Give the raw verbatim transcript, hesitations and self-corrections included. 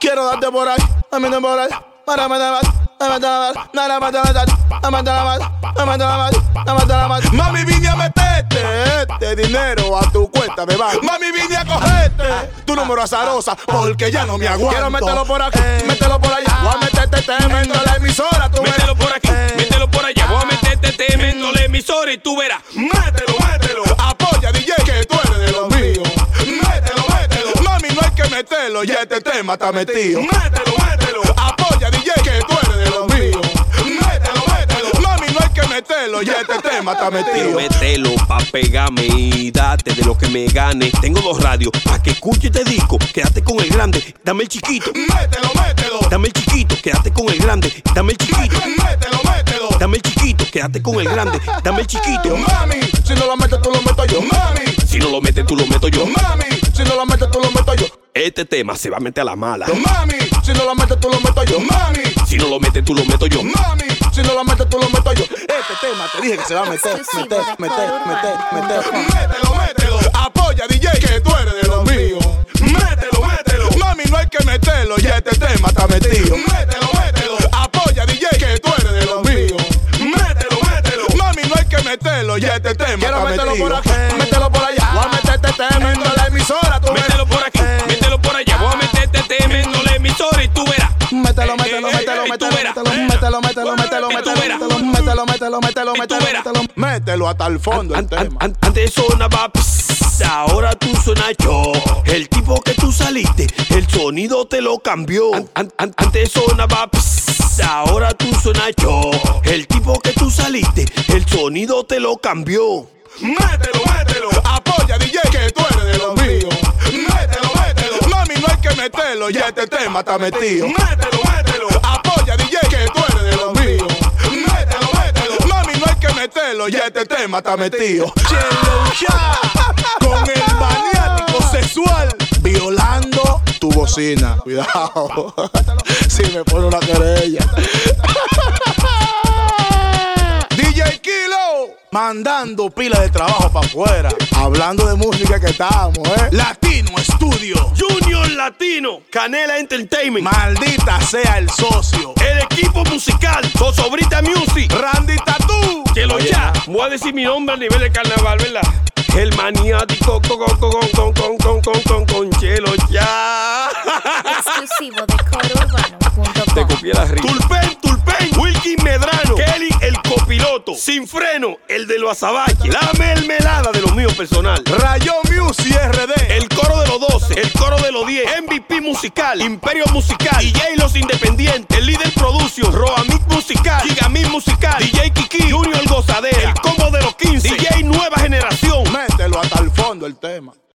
Quiero darte por ahí, a mí por ahí. Para matar, mami, vine a meterte este dinero a tu cuenta de banco. Mami, vine a cogerte tu número azarosa porque ya no me aguanto. Quiero mételo por aquí, eh, mételo por allá. Voy a meterte tremendo en la emisora, tú verás. Mételo por aquí, eh, mételo por allá. Voy a meterte tremendo en la emisora y tú verás. Mételo, mételo. Apoya, D J, que tú eres de los míos. Mételo, mételo. Mami, no hay que meterlo, ya este tema está metido. Mételo, mételo. Apoya, D J, que tú eres de los míos. Mételo, mételo. Mami, no hay que meterlo, ya este tema está metido. Quiero mételo pa' pegarme y date de lo que me gane. Tengo dos radios pa' que escuche este disco. Quédate con el grande, dame el chiquito. Mételo, mételo. Dame el chiquito, quédate con el grande, dame el chiquito. Mételo, mételo. Dame el chiquito, quédate con el grande, dame el chiquito. Mami, si no lo metes tú lo meto yo. Mami, si no lo metes tú lo meto yo. Mami, si no lo metes tú lo meto yo. Este tema se va a meter a la mala. Mami, si no lo metes tú lo meto yo. Mami, si no lo metes tú lo meto yo. Mami, si no lo metes tú lo meto yo. Este tema te dije que se va a meter, meter, meter, meter, meter. Mételo, mételo. Apoya, D J, que tú eres de los míos. Mételo, mételo. Mami, no hay que meterlo, ya este tema está metido. Mételo, mételo. Apoya, D J, que tú eres de los míos. Mételo, mételo. Mami, no hay que meterlo, ya este tema está metido. Quiero mételo por aquí, mételo por allá. Voy a meterte tremendo en la emisora, tú verás. Mételo por aquí, mételo por allá. Voy a meterte tremendo en la emisora y tú verás. Mételo, mételo, mételo, mételo, mételo, mételo, mételo, mételo, mételo, mételo, mételo, mételo, mételo, mételo, mételo hasta el fondo el tema. Antes sonaba pss, ahora tú suenas yo. El tipo que tú saliste, el sonido te lo cambió. Antes sonaba pss, ahora tú suenas yo. El tipo que tú saliste, el sonido te lo cambió. Mételo, mételo. Apoya, D J, que tú eres de los míos. Mételo, mételo. Mami, no hay que meterlo, ya este tema está metido. Mételo, mételo. Apoya, D J, que tú eres de los míos. Mételo, mételo. Mami, no hay que meterlo, ya este tema está metido. Chelo ya, con el maniático sexual, violando tu bocina. Cuidado, si me pone una querella. D J Kilo, mandando pila de trabajo para afuera. Hablando de música que estamos, ¿eh? Latino Studio, Junior Latino, Canela Entertainment. Maldita sea el socio. El equipo musical, Zozobrita Music. Randy Tattoo. Chelo ya. Voy a decir mi nombre a nivel de carnaval, ¿verdad? El maniático con con con con con con con con con Chelo ya. Exclusivo de coro urbano punto com. Te copié la rima. Tulpen, Tulpen, Wilkin Medrano, Kelly el copiloto, Sin Freno, el de los azabaches, la mermelada de los míos personal, Rayo Music R D, el coro de los doce, el coro de los diez, M V P musical, Imperio musical, D J Los Independientes, el líder production, Roamic musical, Gigamil musical, D J Kiki, Junior Gozadera, el combo de los quince, D J Nueva Generación. Mételo hasta el fondo el tema.